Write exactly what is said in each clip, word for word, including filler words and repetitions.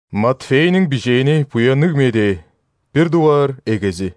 Матфейнің бижени пуянык меде, бір дуар эгези.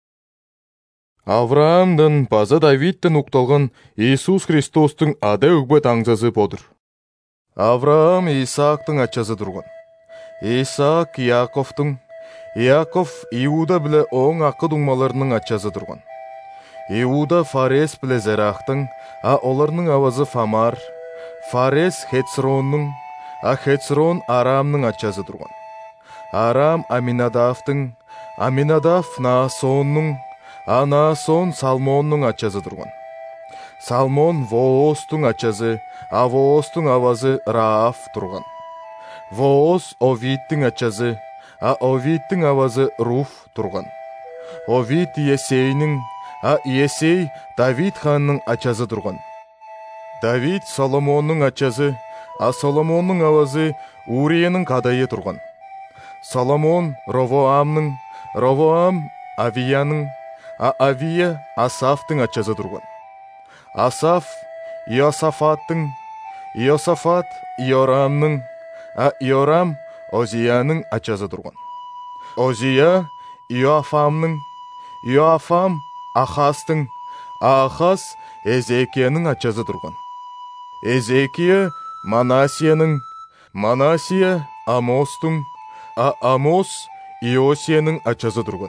Авраамдан база Давидтен укталган Иисус Христостың ада үгбет аңзасы бодыр. Авраам Исаактың ачасы турган. Исаак Яковтың, Яков Иуда биле оң акы дуңмаларының ачасы турган. Иуда Фарес биле Зерахтың, а оларның авазы Фамар, Фарес Хецронның, а Хецрон Арамның ачасы турган. Арам Аминадавтың, Аминадав Наасонның, а Наасон Салмонның ачасы турган. Салмон Воостың ачасы, а Воостың авазы Раав турган. Воос Овидтің ачасы, а Овидтің авазы Руф турган. Овид Иесейнің, а Иесей Давид ханның ачасы турган. Давид Соломонның ачасы, а Соломонның авазы Урияның кадайы турган. Соломон Ровоамның, Ровоам Авияның, а Авия Асафтың ачасы турган. Асаф Иосафаттың, Иосафат Иорамның, а Иорам Озияның ачасы турган. Озия Иоафамның, Иоафам Ахастың, а Ахас Эзекияның ачасы турган. Эзекия Манасияның, Манасия Амостың, а Амос Иосияның ачасы турган.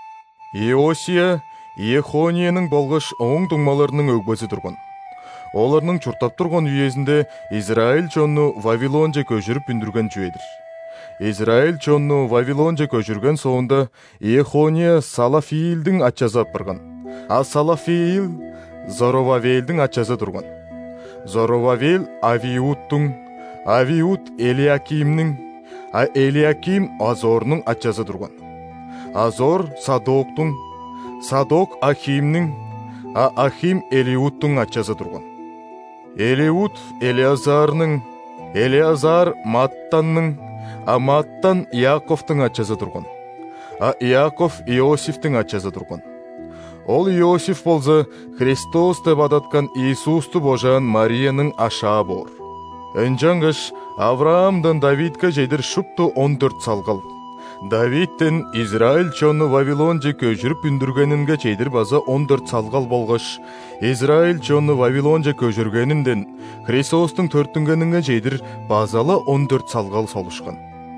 Иосия Ехонияның болгош оң дуңмаларының өгбөсү турган. Оларның чуртап турган үйесінде Израиль чонну Вавилонже көчүрүп үндүргөн жүйедир. Израиль чонну Вавилонже көчүргөн соонда Ехония Салафиилдин ачасы апарган. А Салафиил Зоровавелдин ачасы турган. Зоровавел Авиудтың, Авиуд Элиакимнің, а Элиаким Азорның ачасы турган. Азор Садоктың, Садок Ахимнің, а Ахим Элиудтың ачасы турган. Элиуд Элиазарның, Элиазар Маттанның, а Маттан Яковтың ачасы турган. А Яков Иосифтің ачасы турган. Ол Иосиф болса Христос деп адаткан Иисусту божаан Марияның ашаа бор. Энжангаш Авраамдан Давидка жейдер шупту он төрт салгал. Давидтен Израиль чону Вавилонже көчүрүп үндүргөнүнгө чейдир база он төрт салгал болгош, Израиль чону Вавилонже көчүргөнүнден Христостун төртүнгөнүнгө чейдир базалы он төрт салгал солушкан.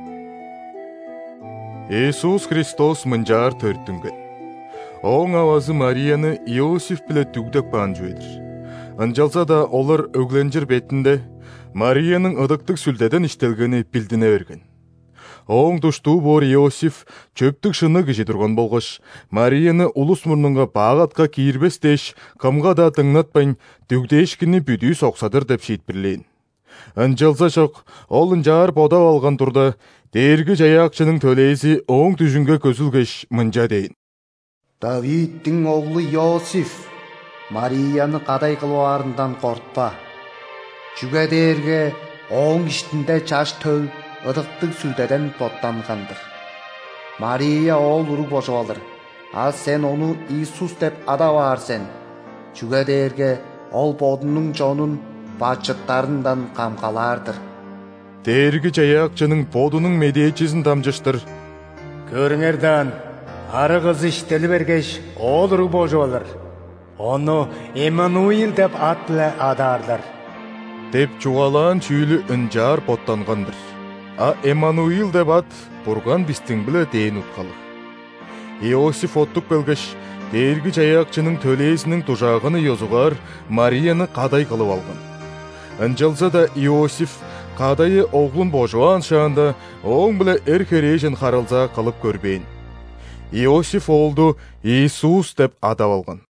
Иисус Христос мынжаар төртүнгөн. Оң авазы Марияны Иосиф биле түгдөк баан жүйедир. Анжалса да олар өгленжир бетинде Марияның ыдыктык сүлдеден иштелгени билдине берген. Оң туштуу бор Иосиф чөптүк шыны киши турган болгош, Марияны улус мурнунга багатка кийирбес деш, кымга да тыңнатпайн түгдешкини бүдүү соксадыр деп шийтпирлейин. Анжалса жок, ол ынжаар бодап алган турда дээрги жаякчынын төлейси оң түжүнгө көзүлгөш мынжа дейин. Давидтин оглу Иосиф, Марияны кадай кылыбаарынан кортпа. Чүгө дээрге оң иштинде чаш төл ыдыктык сүлдеден боттангандыр. Мария ол урук божоп алыр, а сен ону Иисус деп адабаар сен. Чүгө дээрге ол бодунун жонун бачыттарынан камгалаардыр. Дээрги жаякчынын бодунун медиечисин дамжыштыр. Көрүңөрдан, ары кыз иштели бергеш ол урук божоп алыр. Ону Эммануил деп ат биле адаарлар. Деп чугалаан чүйлү ынжаар боттангандыр. А Эммануил деп ат бурган биздин биле дейин уткалык. Иосиф оттук келгеш, дээрги жаякчынын төлээсинин тужагыны йозугар Марияны кадай кылып алган. Анжалса да Иосиф кадайы оглун божоан шаанда оң биле эр хережин харалза кылып көрбейин. Иосиф олду Иисус деп адап алган.